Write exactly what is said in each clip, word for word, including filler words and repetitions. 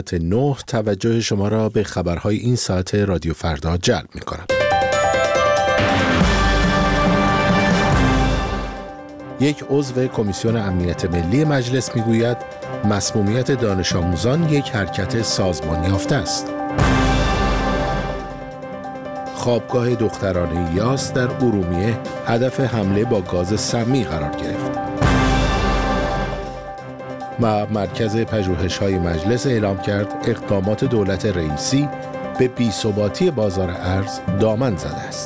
نه توجه شما را به خبرهای این ساعت رادیو فردا جلب می‌کنم. یک عضو کمیسیون امنیت ملی مجلس میگوید مسمومیت دانش آموزان یک حرکت سازمان یافته است. خوابگاه دخترانه یاس در ارومیه هدف حمله با گاز سمی قرار گرفت. و مرکز پژوهش‌های مجلس اعلام کرد اقدامات دولت رئیسی به بی‌ثباتی بازار ارز دامن زده است.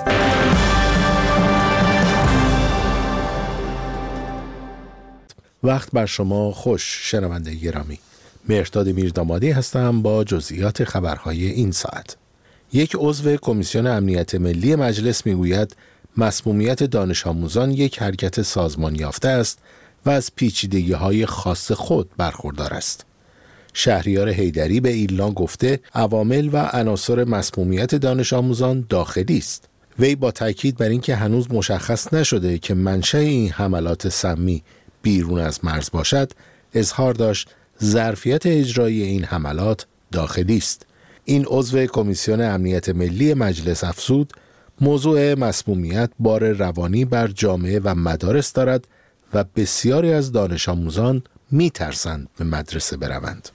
وقت بر شما خوش شنونده گرامی. مهرداد میردامادی هستم با جزئیات خبرهای این ساعت. یک عضو کمیسیون امنیت ملی مجلس میگوید مسمومیت دانش آموزان یک حرکت سازمان یافته است و از پیچیدگی‌های خاص خود برخوردار است. شهریار حیدری به ایلنا گفته عوامل و عناصر مسمومیت دانش آموزان داخلی است. وی با تاکید بر اینکه هنوز مشخص نشده که منشأ این حملات سمی بیرون از مرز باشد، اظهار داشت ظرفیت اجرایی این حملات داخلی است. این عضو کمیسیون امنیت ملی مجلس افزود موضوع مسمومیت بار روانی بر جامعه و مدارس دارد و بسیاری از دانش آموزان می ترسند به مدرسه بروند.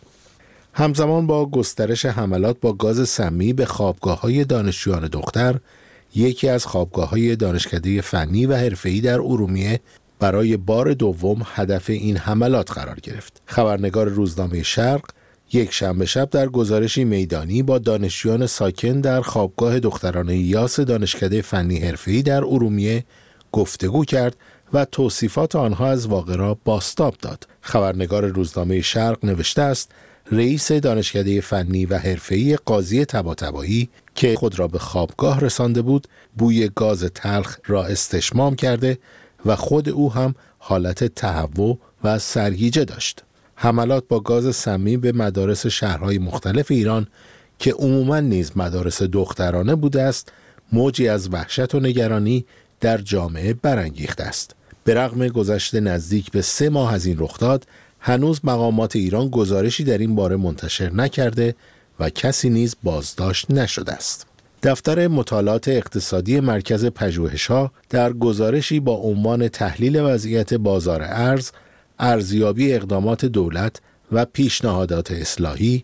همزمان با گسترش حملات با گاز سمی به خوابگاه‌های دانشجویان دختر، یکی از خوابگاه‌های دانشکده فنی و حرفه‌ای در ارومیه برای بار دوم هدف این حملات قرار گرفت. خبرنگار روزنامه شرق یک شنبه شب در گزارشی میدانی با دانشجویان ساکن در خوابگاه دخترانه یاس دانشکده فنی حرفه‌ای در ارومیه گفتگو کرد و توصیفات آنها از واقعه را بازتاب داد. خبرنگار روزنامه شرق نوشته است رئیس دانشکده فنی و حرفه‌ای قاضی طباطبایی که خود را به خوابگاه رسانده بود، بوی گاز تلخ را استشمام کرده و خود او هم حالت تهوع و سرگیجه داشت. حملات با گاز سمی به مدارس شهرهای مختلف ایران که عموماً نیز مدارس دخترانه بوده است، موجی از وحشت و نگرانی در جامعه برانگیخته است. به رغم گذشت نزدیک به سه ماه از این رخداد، هنوز مقامات ایران گزارشی در این باره منتشر نکرده و کسی نیز بازداشت نشده است. دفتر مطالعات اقتصادی مرکز پژوهش‌ها در گزارشی با عنوان تحلیل وضعیت بازار ارز، ارزیابی اقدامات دولت و پیشنهادات اصلاحی،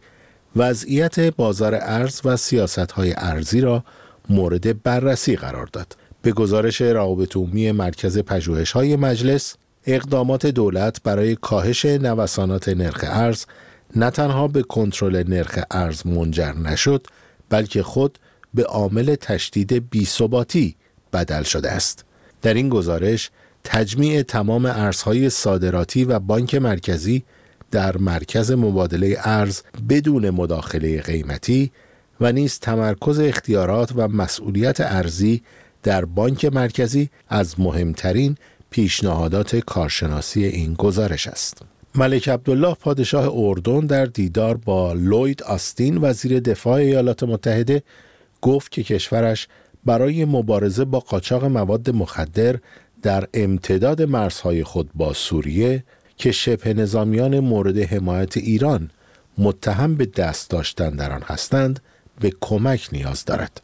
وضعیت بازار ارز و سیاست‌های ارزی را مورد بررسی قرار داد. به گزارش روابط عمومی مرکز پژوهش‌های مجلس، اقدامات دولت برای کاهش نوسانات نرخ ارز نه تنها به کنترل نرخ ارز منجر نشد، بلکه خود به عامل تشدید بی‌ثباتی بدل شده است. در این گزارش تجمیع تمام ارزهای صادراتی و بانک مرکزی در مرکز مبادله ارز بدون مداخله قیمتی و نیز تمرکز اختیارات و مسئولیت ارزی در بانک مرکزی از مهمترین پیشنهادات کارشناسی این گزارش است. ملک عبدالله پادشاه اردن در دیدار با لوید آستین وزیر دفاع ایالات متحده گفت که کشورش برای مبارزه با قاچاق مواد مخدر در امتداد مرزهای خود با سوریه که شبه نظامیان مورد حمایت ایران متهم به دست داشتن در آن هستند به کمک نیاز دارد.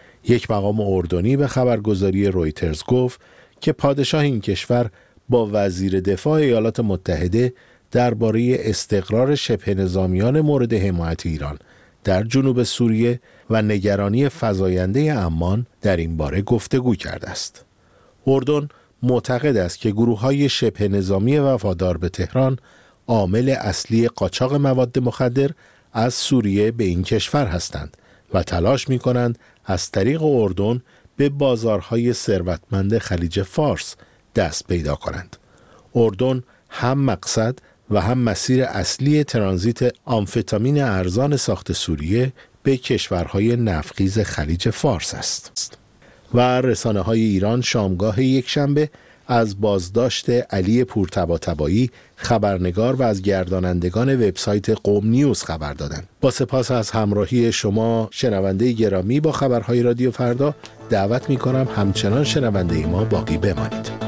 یک مقام اردنی به خبرگزاری رویترز گفت که پادشاه این کشور با وزیر دفاع ایالات متحده درباره استقرار شبه نظامیان مورد حمایت ایران در جنوب سوریه و نگرانی فزاینده عمان در این باره گفتگو کرده است. اردن معتقد است که گروه‌های شبه نظامی وفادار به تهران عامل اصلی قاچاق مواد مخدر از سوریه به این کشور هستند و تلاش می‌کنند از طریق اردن به بازارهای ثروتمند خلیج فارس دست پیدا کنند. اردن هم مقصد و هم مسیر اصلی ترانزیت آمفتامین ارزان ساخت سوریه به کشورهای نفتخیز خلیج فارس است. و رسانه‌های ایران شامگاه یکشنبه از بازداشت علی پورطباطبایی خبرنگار و از گردانندگان وبسایت قم نیوز خبر دادند. با سپاس از همراهی شما شنونده گرامی با خبرهای رادیو فردا، دعوت می‌کنم همچنان شنونده ما باقی بمانید.